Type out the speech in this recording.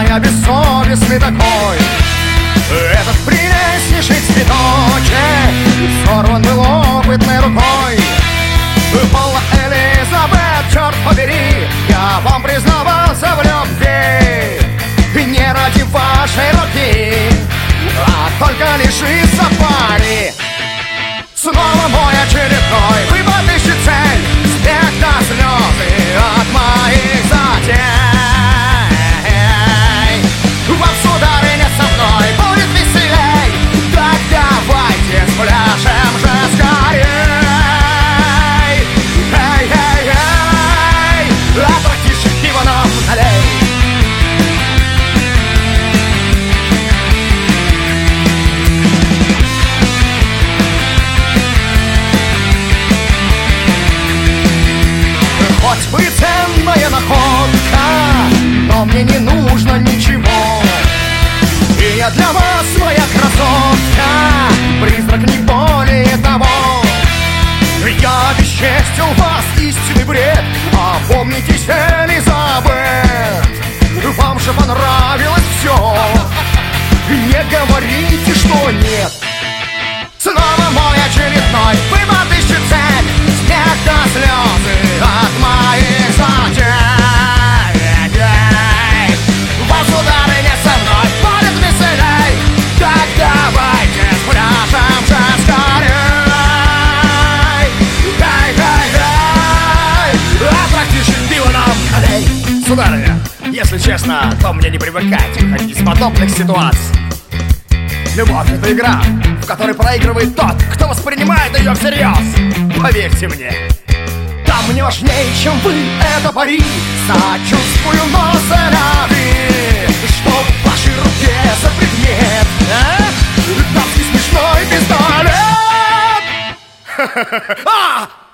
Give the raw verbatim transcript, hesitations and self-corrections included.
я бессовестный такой. Этот прелестнейший цветочек сорван был опытной рукой. Полла Элизабет, черт побери, я вам признавался в любви. Не ради вашей руки, а только лишь из-за пари. Снова мой очередной выпад ищет цель, смех на слезы от моих затей. Вам, сударыня, со мной будет веселей, так давайте спляшем же скорей. Эй, эй, эй, а братишек пива нам налей. Хоть бы ценная находка, но мне не нужно ничего. И я для вас, моя красотка, призрак не более того. Я обесчестил вас, истинный бред, опомнитесь, Элизабет. Вам же понравилось все, не говорите, что нет. Снова мой очередной выпад ищет цель, смех до слезы от моих затей. Вам, сударыня, со мной будет веселей, так давайте спляшем же скорей. Эй, эй, эй, а братишек пива нам налей. Сударыня, если честно, то мне не привыкать уходить из подобных ситуаций. Любовь — это игра, в которой проигрывает тот, кто воспринимает ее всерьез. Поверьте мне, там мне важнее, чем вы, это пари. Сочувствую, но заряды, что в вашей руке за предмет, а? Дамский смешной пистолет.